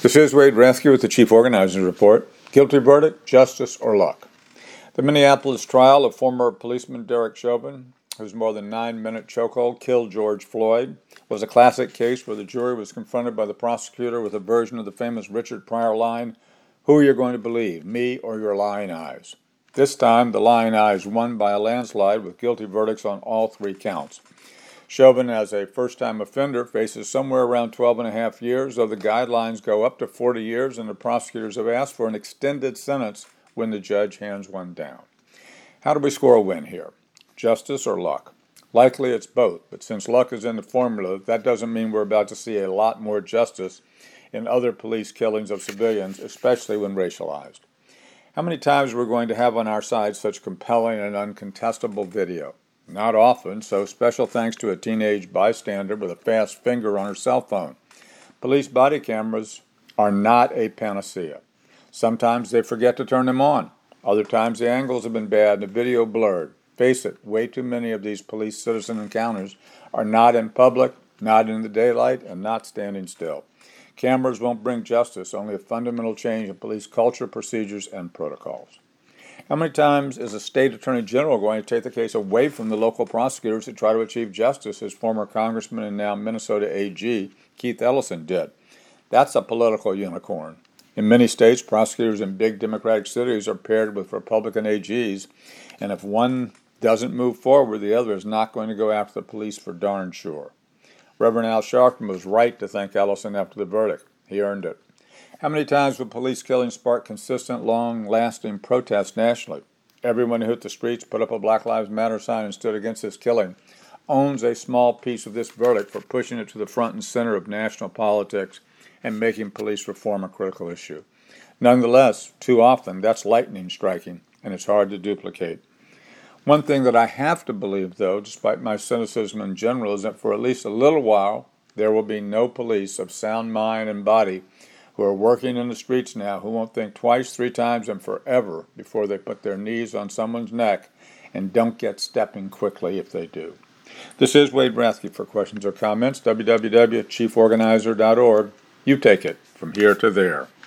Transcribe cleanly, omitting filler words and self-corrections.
This is Wade Rathke with the Chief Organizing Report. Guilty verdict, justice, or luck? The Minneapolis trial of former policeman Derek Chauvin, whose more than 9-minute chokehold killed George Floyd, was a classic case where the jury was confronted by the prosecutor with a version of the famous Richard Pryor line, "Who are you going to believe, me or your lying eyes?" This time, the lying eyes won by a landslide with guilty verdicts on all 3 counts. Chauvin, as a first-time offender, faces somewhere around 12 and a half years, though the guidelines go up to 40 years, and the prosecutors have asked for an extended sentence when the judge hands one down. How do we score a win here? Justice or luck? Likely it's both, but since luck is in the formula, that doesn't mean we're about to see a lot more justice in other police killings of civilians, especially when racialized. How many times are we going to have on our side such compelling and uncontestable video? Not often, so special thanks to a teenage bystander with a fast finger on her cell phone. Police body cameras are not a panacea. Sometimes they forget to turn them on. Other times the angles have been bad and the video blurred. Face it, way too many of these police-citizen encounters are not in public, not in the daylight, and not standing still. Cameras won't bring justice, only a fundamental change in police culture, procedures, and protocols. How many times is a state attorney general going to take the case away from the local prosecutors to try to achieve justice, as former Congressman and now Minnesota AG Keith Ellison did? That's a political unicorn. In many states, prosecutors in big Democratic cities are paired with Republican AGs, and if one doesn't move forward, the other is not going to go after the police for darn sure. Reverend Al Sharpton was right to thank Ellison after the verdict. He earned it. How many times would police killings spark consistent, long-lasting protests nationally? Everyone who hit the streets, put up a Black Lives Matter sign, and stood against this killing owns a small piece of this verdict for pushing it to the front and center of national politics and making police reform a critical issue. Nonetheless, too often, that's lightning striking, and it's hard to duplicate. One thing that I have to believe, though, despite my cynicism in general, is that for at least a little while, there will be no police of sound mind and body who are working in the streets now who won't think twice, 3 times, and forever before they put their knees on someone's neck and don't get stepping quickly if they do. This is Wade Rathke. For questions or comments, www.chieforganizer.org. You take it from here to there.